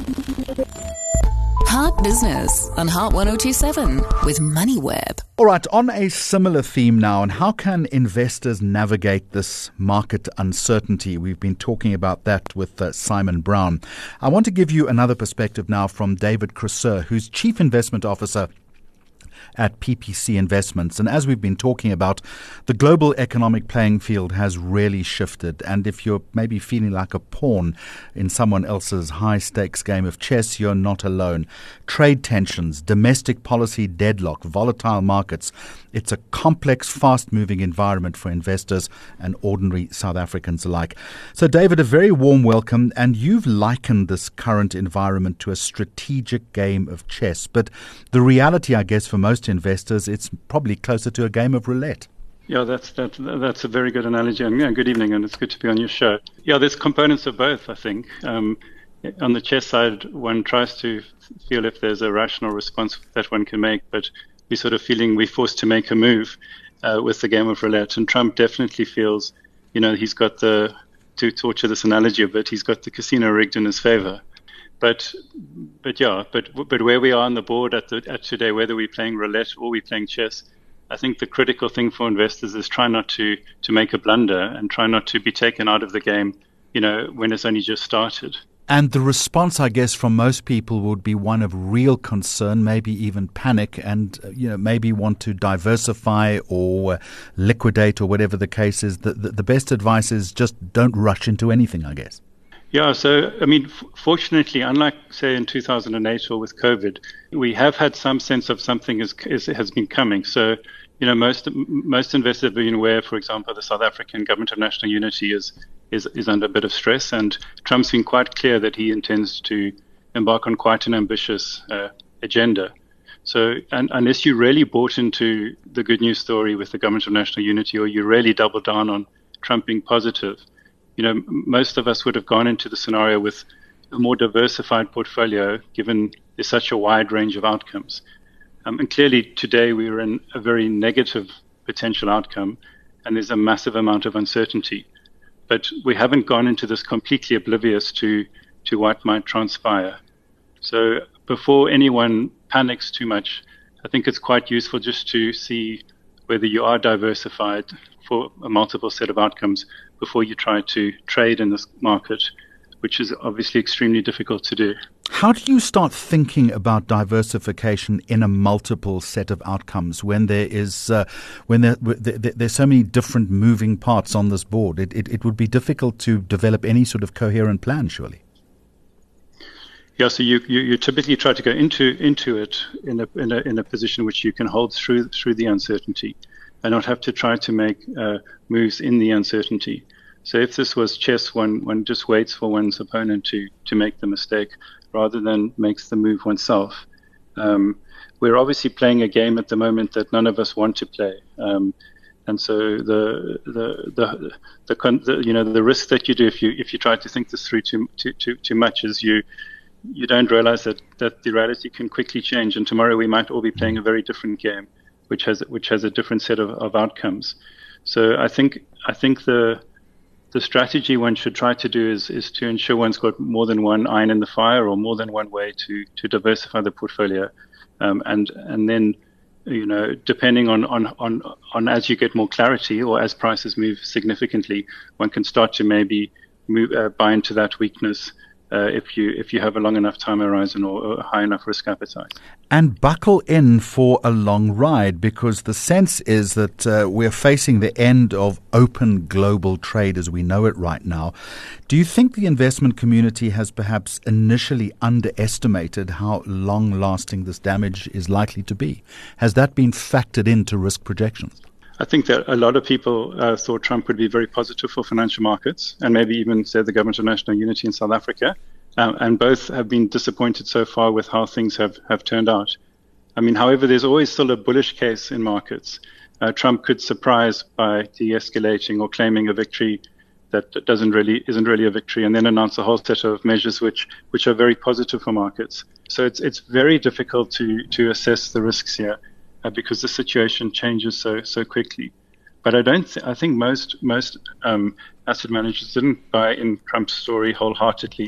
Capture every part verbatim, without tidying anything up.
Heart Business on Heart one oh two point seven with MoneyWeb. All right, on a similar theme now, and how can investors navigate this market uncertainty? We've been talking about that with uh, Simon Brown. I want to give you another perspective now from David Cresseur, who's Chief Investment Officer at P P C Investments. And as we've been talking about, the global economic playing field has really shifted. And if you're maybe feeling like a pawn in someone else's high-stakes game of chess, you're not alone. Trade tensions, domestic policy deadlock, volatile markets. It's a complex, fast-moving environment for investors and ordinary South Africans alike. So, David, a very warm welcome. And you've likened this current environment to a strategic game of chess. But the reality, I guess, for most investors, it's probably closer to a game of roulette. Yeah, that's that, that's a very good analogy. And yeah, good evening, and it's good to be on your show. Yeah, there's components of both, I think. Um, on the chess side, one tries to feel if there's a rational response that one can make, but we're sort of feeling we're forced to make a move uh, with the game of roulette. And Trump definitely feels, you know, he's got the, to torture this analogy a bit, he's got the casino rigged in his favor. But, but yeah, but but where we are on the board at the at today, whether we're playing roulette or we're playing chess, I think the critical thing for investors is try not to to make a blunder and try not to be taken out of the game, you know, when it's only just started. And the response, I guess, from most people would be one of real concern, maybe even panic, and you know, maybe want to diversify or liquidate or whatever the case is. The, the, the best advice is just don't rush into anything, I guess. Yeah, so, I mean, f- fortunately, unlike, say, in two thousand eight or with COVID, we have had some sense of something is, is, has been coming. So, you know, most most investors have been aware, for example, the South African Government of National Unity is, is, is under a bit of stress, and Trump's been quite clear that he intends to embark on quite an ambitious uh, agenda. So, and, unless you really bought into the good news story with the Government of National Unity, or you really doubled down on Trump being positive, you know, most of us would have gone into the scenario with a more diversified portfolio, given there's such a wide range of outcomes. Um, and clearly today we are in a very negative potential outcome, and there's a massive amount of uncertainty. But we haven't gone into this completely oblivious to, to what might transpire. So before anyone panics too much, I think it's quite useful just to see whether you are diversified for a multiple set of outcomes before you try to trade in this market, which is obviously extremely difficult to do. How do you start thinking about diversification in a multiple set of outcomes when there is uh, when there, there there's so many different moving parts on this board? It, it it would be difficult to develop any sort of coherent plan, surely. Yeah, so you, you, you typically try to go into into it in a in a in a position which you can hold through through the uncertainty, and not have to try to make uh, moves in the uncertainty. So if this was chess, one one just waits for one's opponent to to make the mistake rather than makes the move oneself. Um, we're obviously playing a game at the moment that none of us want to play, um, and so the the the, the, the, the you know the risk that you do if you if you try to think this through too too too, too much is you. you don't realize that, that the reality can quickly change, and tomorrow we might all be playing a very different game, which has which has a different set of, of outcomes. So I think I think the the strategy one should try to do is is to ensure one's got more than one iron in the fire, or more than one way to, to diversify the portfolio, um, and and then you know depending on, on, on, on as you get more clarity or as prices move significantly, one can start to maybe move uh, buy into that weakness. Uh, if you if you have a long enough time horizon or a high enough risk appetite. And buckle in for a long ride, because the sense is that uh, we're facing the end of open global trade as we know it right now. Do you think the investment community has perhaps initially underestimated how long-lasting this damage is likely to be? Has that been factored into risk projections? I think that a lot of people uh, thought Trump would be very positive for financial markets, and maybe even said the Government of National Unity in South Africa. Um, and both have been disappointed so far with how things have, have turned out. I mean, however, there's always still a bullish case in markets. Uh, Trump could surprise by de-escalating or claiming a victory that doesn't really isn't really a victory, and then announce a whole set of measures which which are very positive for markets. So it's it's very difficult to to assess the risks here. Uh, because the situation changes so so quickly, but I don't. Th- I think most most um, asset managers didn't buy in Trump's story wholeheartedly,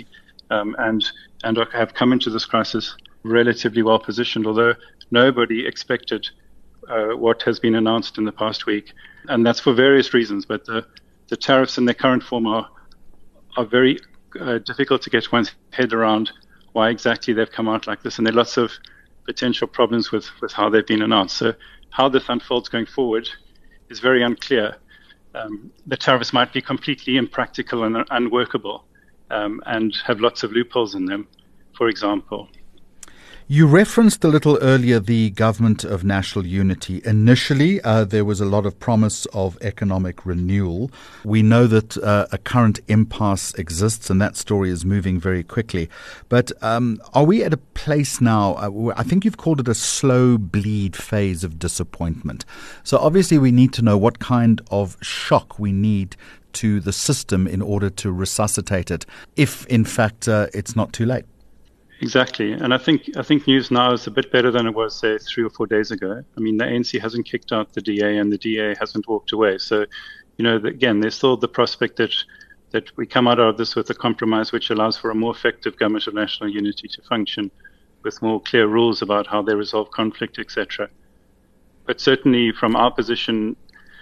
um, and and have come into this crisis relatively well positioned, although nobody expected uh, what has been announced in the past week. And that's for various reasons, but the, the tariffs in their current form are, are very uh, difficult to get one's head around why exactly they've come out like this. And there are lots of potential problems with, with how they've been announced. So how this unfolds going forward is very unclear. Um, the tariffs might be completely impractical and unworkable um, and have lots of loopholes in them, for example. You referenced a little earlier the Government of National Unity. Initially, uh, there was a lot of promise of economic renewal. We know that uh, a current impasse exists, and that story is moving very quickly. But um, are we at a place now, uh, I think you've called it a slow bleed phase of disappointment. So obviously we need to know what kind of shock we need to the system in order to resuscitate it, if in fact uh, it's not too late. Exactly. And I think I think news now is a bit better than it was, say, three or four days ago. I mean, the A N C hasn't kicked out the D A and the D A hasn't walked away. So, you know, again, there's still the prospect that, that we come out of this with a compromise which allows for a more effective Government of National Unity to function with more clear rules about how they resolve conflict, et cetera. But certainly from our position,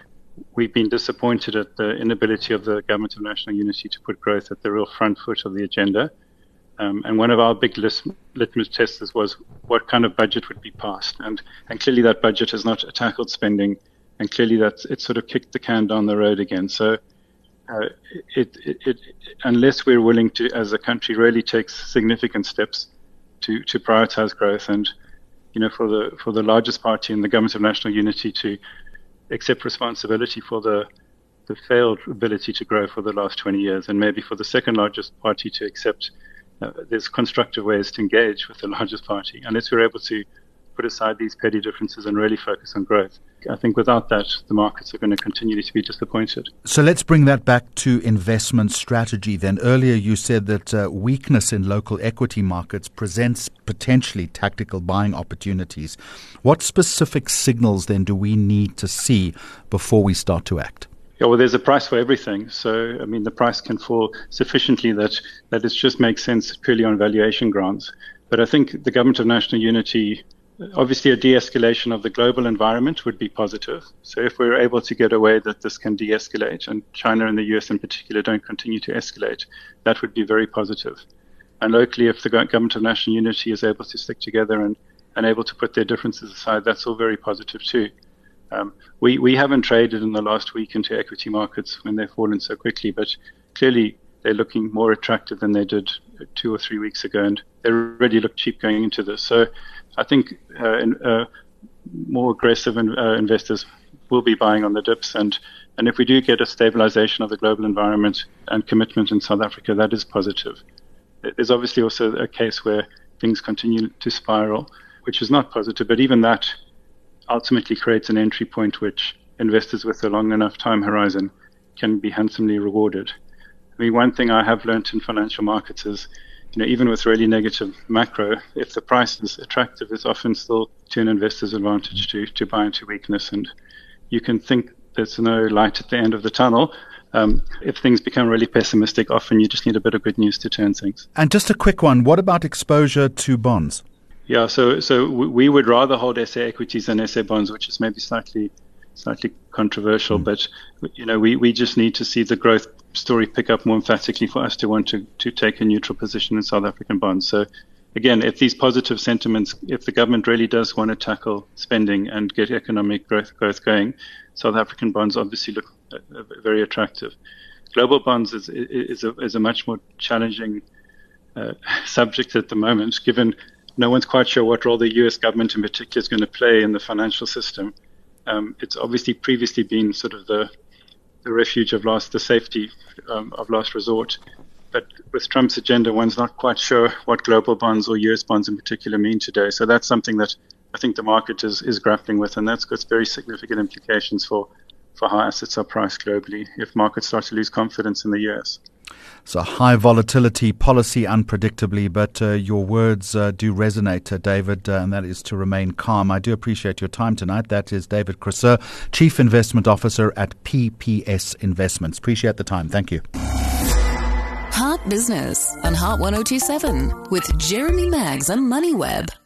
we've been disappointed at the inability of the Government of National Unity to put growth at the real front foot of the agenda. Um, and one of our big list, litmus tests was what kind of budget would be passed. And, and clearly that budget has not tackled spending, and clearly that's, it sort of kicked the can down the road again. So uh, it, it, it, unless we're willing to, as a country, really take significant steps to, to prioritize growth and, you know, for the, for the largest party in the Government of National Unity to accept responsibility for the, the failed ability to grow for the last twenty years, and maybe for the second largest party to accept Uh, there's constructive ways to engage with the largest party, unless we're able to put aside these petty differences and really focus on growth. I think without that, the markets are going to continue to be disappointed. So let's bring that back to investment strategy then. Earlier you said that uh, weakness in local equity markets presents potentially tactical buying opportunities. What specific signals then do we need to see before we start to act? Yeah, well, there's a price for everything. So, I mean, the price can fall sufficiently that, that it just makes sense purely on valuation grounds. But I think the Government of National Unity, obviously a de-escalation of the global environment would be positive. So if we're able to get away that this can de-escalate, and China and the U S in particular don't continue to escalate, that would be very positive. And locally, if the Government of National Unity is able to stick together and, and able to put their differences aside, that's all very positive too. Um, we, we haven't traded in the last week into equity markets when they've fallen so quickly, but clearly they're looking more attractive than they did two or three weeks ago, and they already look cheap going into this. So I think uh, in, uh, more aggressive in, uh, investors will be buying on the dips, and, and if we do get a stabilization of the global environment and commitment in South Africa, that is positive. There's obviously also a case where things continue to spiral, which is not positive, but even that ultimately creates an entry point which investors with a long enough time horizon can be handsomely rewarded. I mean, one thing I have learned in financial markets is, you know, even with really negative macro, if the price is attractive, it's often still to an investor's advantage to, to buy into weakness. And you can think there's no light at the end of the tunnel. Um, if things become really pessimistic, often you just need a bit of good news to turn things. And just a quick one, what about exposure to bonds? Yeah, so so we would rather hold S A equities than S A bonds, which is maybe slightly slightly controversial, mm. but you know we, we just need to see the growth story pick up more emphatically for us to want to, to take a neutral position in South African bonds. So again, if these positive sentiments, if the government really does want to tackle spending and get economic growth growth going, South African bonds obviously look uh, very attractive. Global bonds is is a, is a much more challenging uh, subject at the moment, given no one's quite sure what role the U S government in particular is going to play in the financial system. Um, it's obviously previously been sort of the, the refuge of last, the safety um, of last resort. But with Trump's agenda, one's not quite sure what global bonds or U S bonds in particular mean today. So that's something that I think the market is, is grappling with, and that's got very significant implications for, for how assets are priced globally if markets start to lose confidence in the U S. So high volatility, policy unpredictably, but uh, your words uh, do resonate, uh, David, uh, and that is to remain calm. I do appreciate your time tonight. That is David Cresseur, Chief Investment Officer at P P S Investments. Appreciate the time. Thank you. Heart Talk Business on Hot one oh two seven with Jeremy Maggs and MoneyWeb.